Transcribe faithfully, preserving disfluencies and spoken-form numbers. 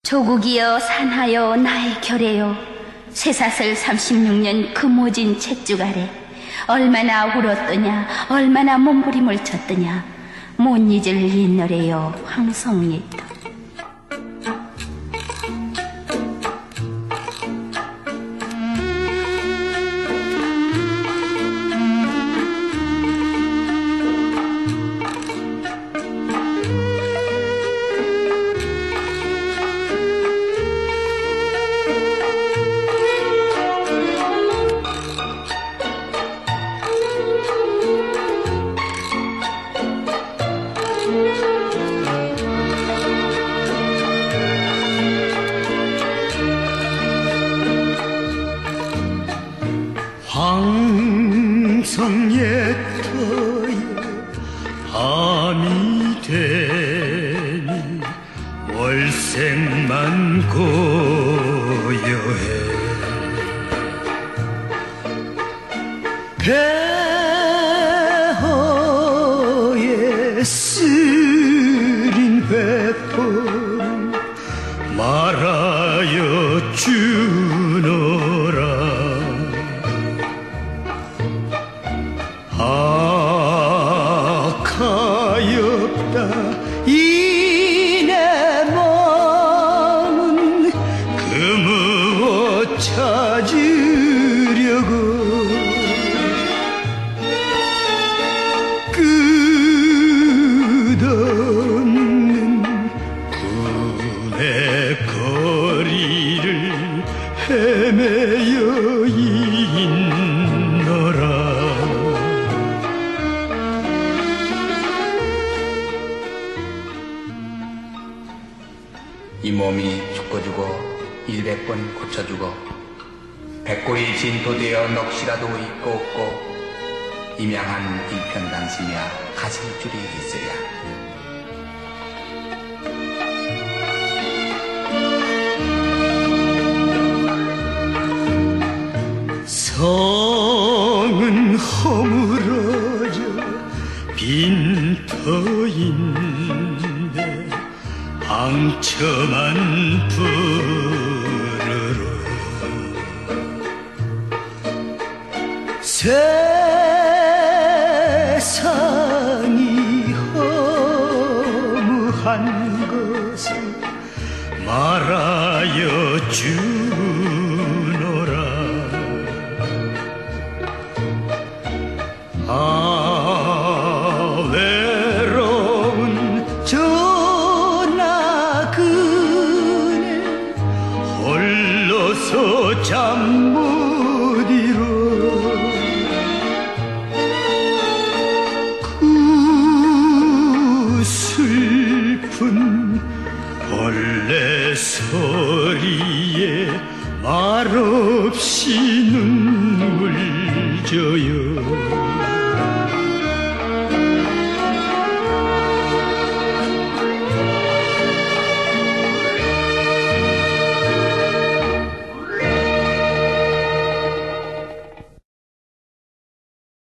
조국이여 산하여 나의 결애여 쇠사슬 삼십육 년 그 모진 쳇죽 아래 얼마나 울었더냐 얼마나 몸부림을 쳤더냐 못 잊을 이 노래여 황송리터. 황성예터에 밤이 되니 월색만 고요해 배허에 쓰린 회포를 말하여 주노라. 아 가엾다 이 내 몸은 그 무엇 찾으려고 끝없는 군의 거리를 헤매여 있노라. 이 몸이 죽고주고 일백 번 고쳐주고 백골이 진토되어 넋이라도 있고 없고 임양한 일편단심이야 가질 줄이 있어야. 성은 허물어져 빈터인데 방처만 부르러 세상이 허무한 것을 말하여 주노라. 아 외로운 전하 그네 홀로서 잠 못 이뤄 그 슬픈 벌레 소리에 말없이 눈물 져요.